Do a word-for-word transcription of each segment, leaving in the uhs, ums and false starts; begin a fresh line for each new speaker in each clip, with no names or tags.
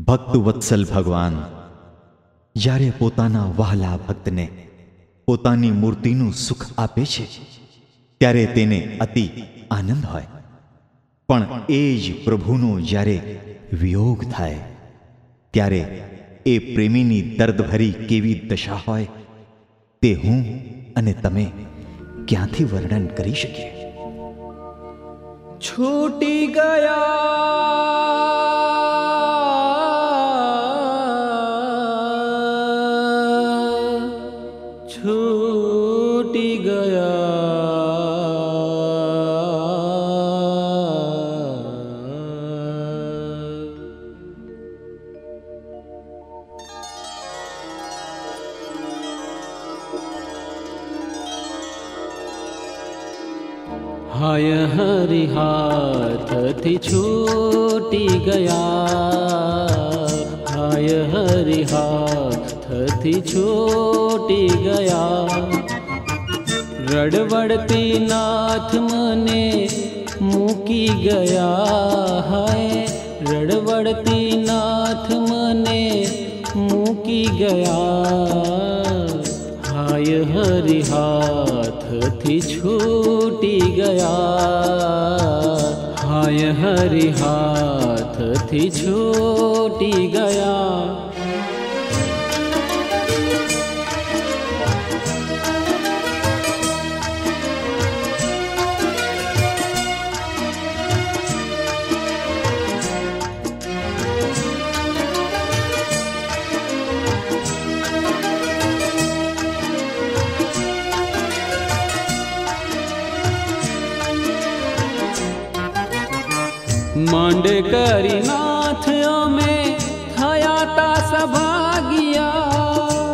ભક્ત વત્સલ ભગવાન જ્યારે પોતાના વહાલા ભક્તને પોતાની મૂર્તિનું સુખ આપે છે ત્યારે તેને અતિ આનંદ હોય, પણ એ જ પ્રભુનો જ્યારે વિયોગ થાય ત્યારે એ પ્રેમીની દર્દભરી કેવી દશા હોય તે હું અને તમે ક્યાંથી વર્ણન કરી શકીએ?
છૂટી ગયા છૂટી હાય હરિ હાથથી છૂટી ગયા, હાય હરિ હાથથી છૂટી ગયા, રડવડતી નાથ મને મૂકી ગયા, હાય રડવડતી નાથ મને મૂકી ગયા, હાય હરિ હાથથી છૂટી ગયા, હાય હરિ હાથથી છૂટી ગયા. માંડ કરી નાથ અમે થયા તા સભાગિયા,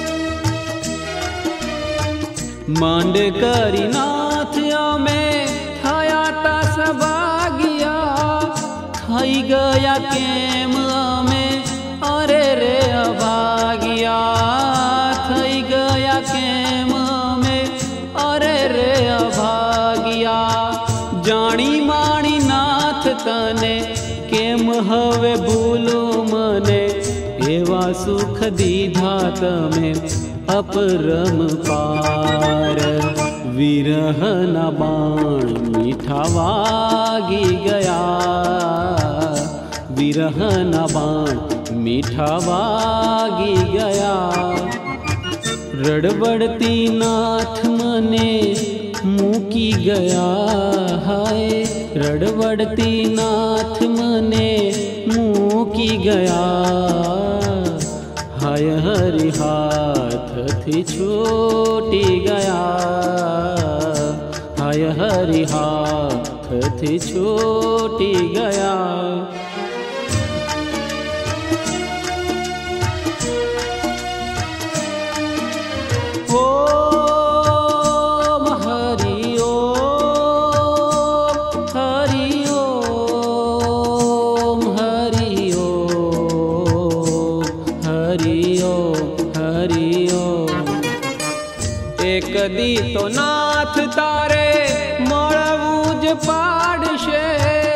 માંડ કરી નાથ અમે થયા તા સભાગિયા, થઈ ગયા કેમ અમે અરે રે અભાગિયા, થઈ ગયા કેમ અમે અરે રે અભાગિયા, જાણી માણી નાથ તને કેમ હવે ભૂલું મને, એવા સુખ દીધા તમે અપરમ પાર, વિરહના બાણ મીઠા વાગી ગયા, વિરહના બાણ મીઠા વાગી ગયા, રડવડતી નાથ મને મૂકી ગયા, હાય રડવડતી નાથ મને મૂકી ગયા, હાય હરિ હાથથી છૂટી ગયા, હાય હરિ હાથથી છૂટી ગયા. કદી તો નાથ તારે મળવું જ પાડશે,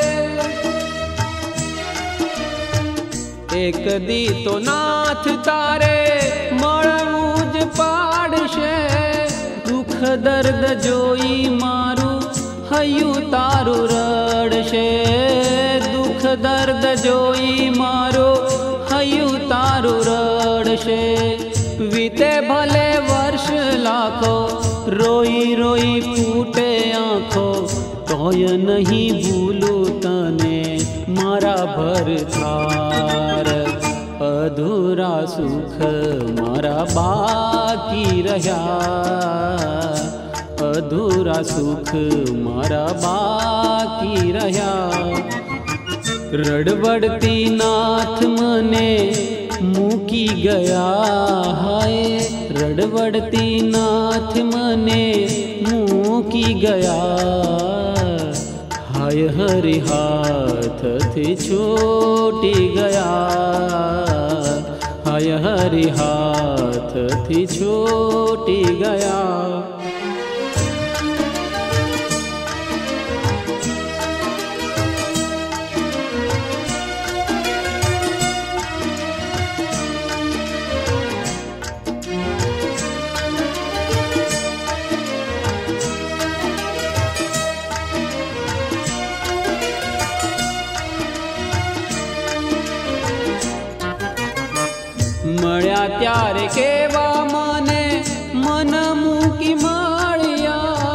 એક દી તો નાથ તારે મળવું જ પાડશે, દુઃખ દર્દ જોઈ મારું હૈયું તારું રડશે, દુઃખ દર્દ જોઈ મારું હૈયું તારું રડશે, વીતે ભલે વર્ષ લાખો રોઈ રોઈ ફૂટે આંખો, તોય નહીં ભૂલું તને મારા ભરથાર, અધૂરા સુખ મારા બાકી રહ્યા, અધૂરા સુખ મારા બાકી રહ્યા, રડવડતી નાથ મને મૂકી ગયા, હાય રડવડતી નાથ મને મૂકી ગયા, હાય હરિ હાથથી છૂટી ગયા, હાય હરિ હાથથી છૂટી ગયા. મળ્યા ત્યારે કેવા મને મન મૂકી માળિયા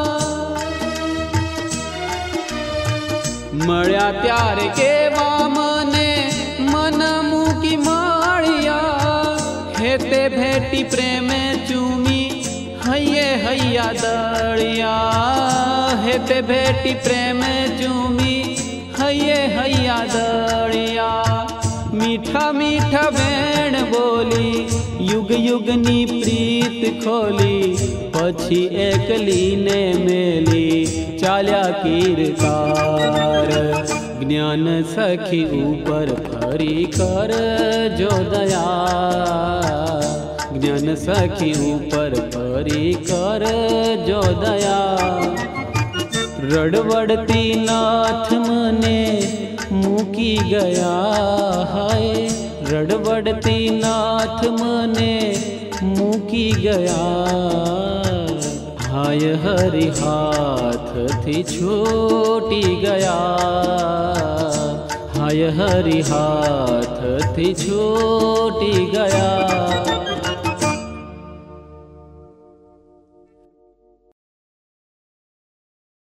મળ્યા ત્યારે કેવા મને મન મૂકી માળિયા હેતે ભેટી પ્રેમે ચૂમી હૈયે હૈયા દળિયા હેતે ભેટી પ્રેમે ચૂમી હૈયે હૈયા દળિયા मीठा मीठा वेण बोली युग युगनी प्रीत खोली पछी एकली ने मेली चाल्या कीरतार ज्ञान सखी ऊपर फरी कर जो दया ज्ञान सखी ऊपर फरी कर जो दया रड़वड़ती नाथ मने मूकी गया हाय रड़वड़ती नाथ मने मूकी गया हाय हरि हाथ थी छूटी गया हाय हरि हाथ थी छूटी गया।